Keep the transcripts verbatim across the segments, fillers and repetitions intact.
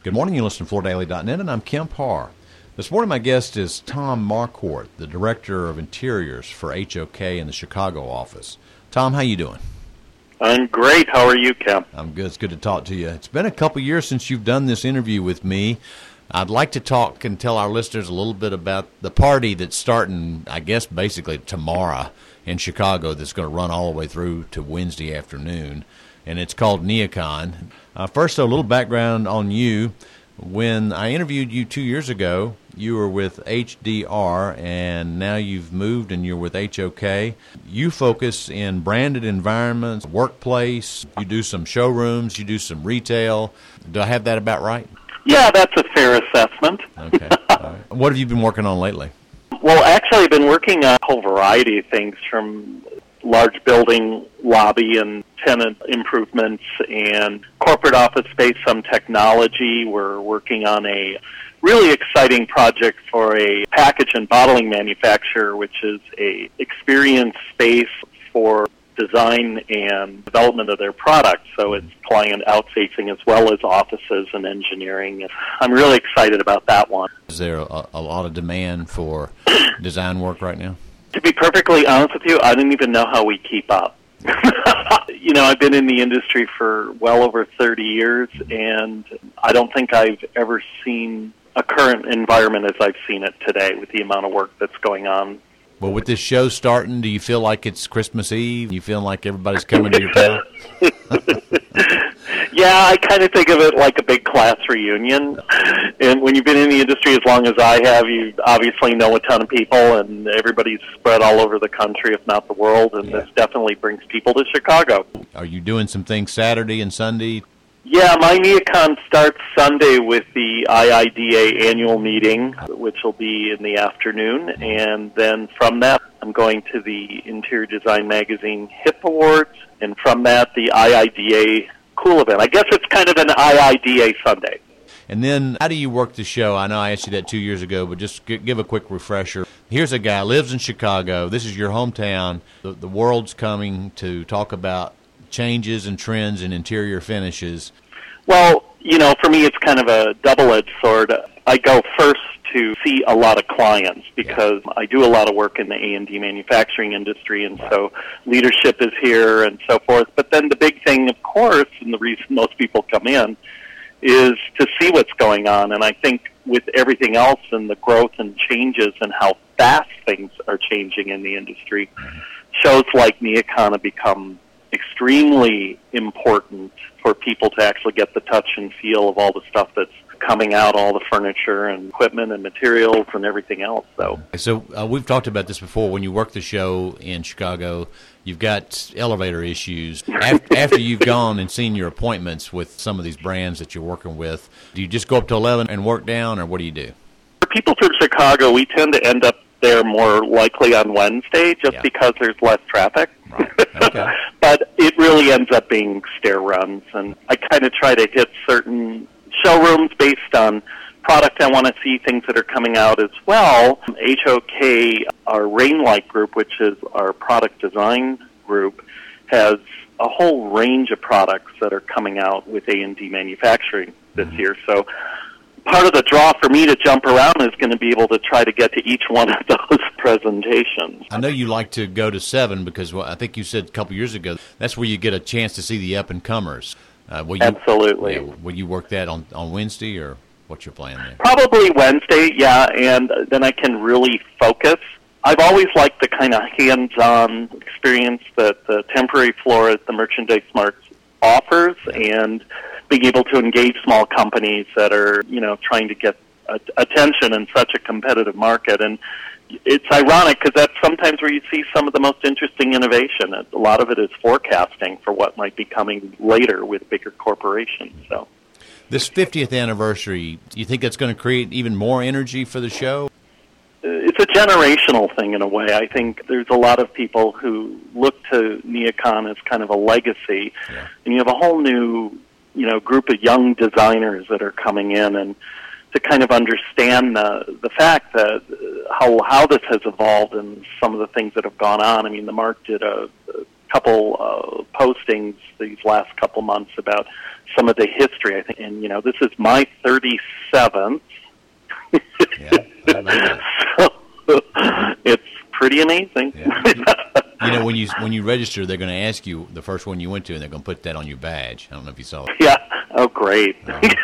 Good morning, you listen to Florida Daily dot net, and I'm Kemp Harr. This morning my guest is Tom Marquardt, the Director of Interiors for H O K in the Chicago office. Tom, how you doing? I'm great. How are you, Kemp? I'm good. It's good to talk to you. It's been a couple years since you've done this interview with me. I'd like to talk and tell our listeners a little bit about the party that's starting, I guess, basically tomorrow in Chicago that's going to run all the way through to Wednesday afternoon, and it's called NeoCon. Uh, first, a little background on you. When I interviewed you two years ago, you were with H D R, and now you've moved and you're with H O K. You focus in branded environments, workplace, you do some showrooms, you do some retail. Do I have that about right? Yeah, that's a fair assessment. Okay. All right. What have you been working on lately? Well, actually, I've been working on a whole variety of things, from large building lobby and tenant improvements and corporate office space, some technology. We're working on a really exciting project for a package and bottling manufacturer, which is a experience space for design and development of their products. So it's client out-facing as well as offices and engineering. I'm really excited about that one. Is there a, a lot of demand for design work right now? To be perfectly honest with you, I don't even know how we keep up. You know, I've been in the industry for well over thirty years, and I don't think I've ever seen a current environment as I've seen it today with the amount of work that's going on. Well, with this show starting, do you feel like it's Christmas Eve? You feel like everybody's coming to your town? Yeah, I kind of think of it like a big class reunion. And when you've been in the industry as long as I have, you obviously know a ton of people, and everybody's spread all over the country, if not the world, and yeah. This definitely brings people to Chicago. Are you doing some things Saturday and Sunday? Yeah, my NeoCon starts Sunday with the I I D A annual meeting, which will be in the afternoon, and then from that I'm going to the Interior Design Magazine HIP Awards, and from that the I I D A Cool event. I guess it's kind of an I I D A Sunday. And then how do you work the show? I know I asked you that two years ago, but just give a quick refresher. Here's a guy, lives in Chicago. This is your hometown. The, the world's coming to talk about changes and trends in interior finishes. Well, you know, for me it's kind of a double-edged sword. I go first to see a lot of clients because yeah. I do a lot of work in the A and D manufacturing industry, and so leadership is here and so forth. But then the big thing, of course, and the reason most people come in is to see what's going on. And I think with everything else and the growth and changes and how fast things are changing in the industry, shows like NeoCon have become extremely important for people to actually get the touch and feel of all the stuff that's coming out, all the furniture and equipment and materials and everything else. So, so uh, we've talked about this before. When you work the show in Chicago, you've got elevator issues. After, after you've gone and seen your appointments with some of these brands that you're working with, do you just go up to eleven and work down, or what do you do? For people from Chicago, we tend to end up there more likely on Wednesday just yeah. because there's less traffic. Right. Okay. But it really ends up being stair runs, and I kind of try to hit certain showrooms based on product I want to see, things that are coming out as well. H O K, our Rainlight group, which is our product design group, has a whole range of products that are coming out with A and D manufacturing this mm-hmm. year. So part of the draw for me to jump around is going to be able to try to get to each one of those presentations. I know you like to go to seven because well, I think you said a couple years ago that's where you get a chance to see the up-and-comers. Uh, will you, Absolutely. Yeah, will you work that on, on Wednesday, or what's your plan there? Probably Wednesday, yeah, and then I can really focus. I've always liked the kind of hands-on experience that the temporary floor at the Merchandise Marts offers, and being able to engage small companies that are, you know, trying to get a- attention in such a competitive market. And it's ironic because that's sometimes where you see some of the most interesting innovation. A lot of it is forecasting for what might be coming later with bigger corporations. So, this fiftieth anniversary, do you think that's going to create even more energy for the show? It's a generational thing in a way. I think there's a lot of people who look to NeoCon as kind of a legacy, yeah. and you have a whole new, you know, group of young designers that are coming in and to kind of understand the the fact that how how this has evolved and some of the things that have gone on. I mean, the Mark did a, a couple uh, postings these last couple months about some of the history, I think. And, you know, this is my thirty-seventh. Yeah, so it's pretty amazing. Yeah. You know, when you when you register, they're going to ask you the first one you went to, and they're going to put that on your badge. I don't know if you saw it. Yeah. Oh, great.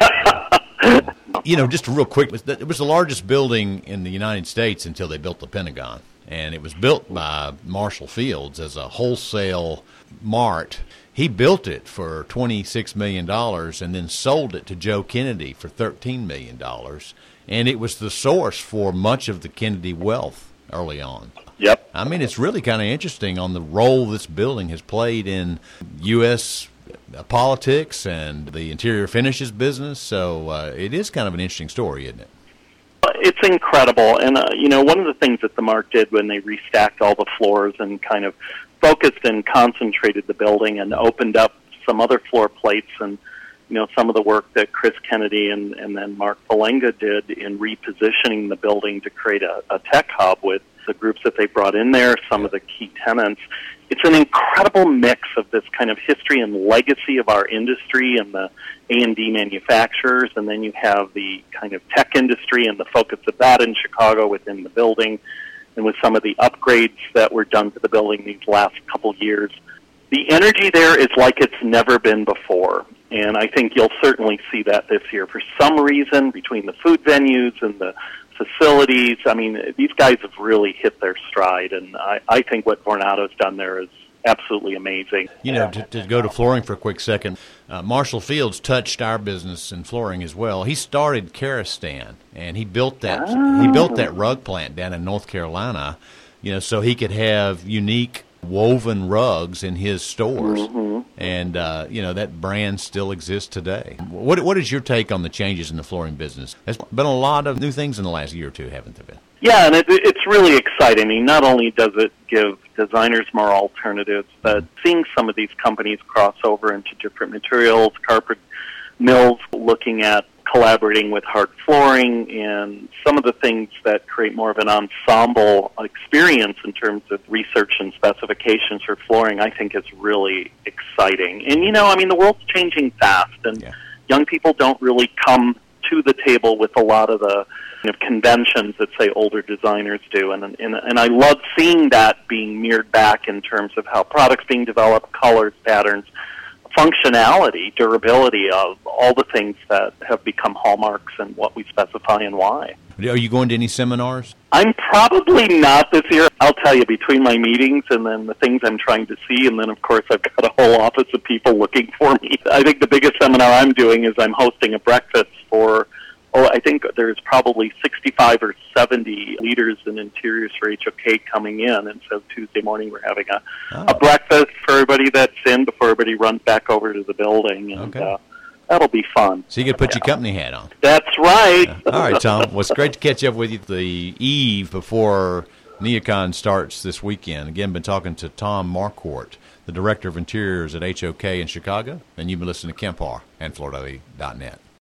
Uh, you know, just real quick, it was the largest building in the United States until they built the Pentagon. And it was built by Marshall Fields as a wholesale mart. He built it for twenty-six million dollars and then sold it to Joe Kennedy for thirteen million dollars. And it was the source for much of the Kennedy wealth early on. Yep. I mean, it's really kind of interesting on the role this building has played in U S politics and the interior finishes business. So uh, it is kind of an interesting story, isn't it? It's incredible. And, uh, you know, one of the things that the Mark did when they restacked all the floors and kind of focused and concentrated the building and opened up some other floor plates and, you know, some of the work that Chris Kennedy and, and then Mark Valenga did in repositioning the building to create a, a tech hub with the groups that they brought in there, some of the key tenants. It's an incredible mix of this kind of history and legacy of our industry and the A and D manufacturers, and then you have the kind of tech industry and the focus of that in Chicago within the building, and with some of the upgrades that were done to the building these last couple years. The energy there is like it's never been before, and I think you'll certainly see that this year. For some reason, between the food venues and the facilities, I mean, these guys have really hit their stride, and I, I think what Vornado's done there is absolutely amazing. You know, to, to go to flooring for a quick second, uh, Marshall Fields touched our business in flooring as well. He started Karastan, and he built that oh. he built that rug plant down in North Carolina, you know, so he could have unique woven rugs in his stores. Mm-hmm. And, uh, you know, that brand still exists today. What What is your take on the changes in the flooring business? There's been a lot of new things in the last year or two, haven't there been? Yeah, and it, it's really exciting. I mean, not only does it give designers more alternatives, but seeing some of these companies cross over into different materials, carpet mills looking at collaborating with hard flooring, and some of the things that create more of an ensemble experience in terms of research and specifications for flooring, I think is really exciting. And, you know, I mean, the world's changing fast, and yeah. young people don't really come to the table with a lot of the kind of conventions that, say, older designers do. And, and, and I love seeing that being mirrored back in terms of how products being developed, colors, patterns, functionality, durability of all the things that have become hallmarks and what we specify and why. Are you going to any seminars? I'm probably not this year. I'll tell you, between my meetings and then the things I'm trying to see, and then, of course, I've got a whole office of people looking for me. I think the biggest seminar I'm doing is I'm hosting a breakfast for, oh, I think there's probably sixty-five or seventy leaders in interiors for H O K coming in, and so Tuesday morning we're having a, oh. a breakfast for everybody that's in before everybody runs back over to the building, and okay. uh, that'll be fun. So you can put yeah. your company hat on. That's right. Yeah. All right, Tom. Well, it's great to catch up with you the eve before NeoCon starts this weekend. Again, been talking to Tom Marquardt, the Director of Interiors at H O K in Chicago, and you've been listening to Kemp Harr and Florida dot net.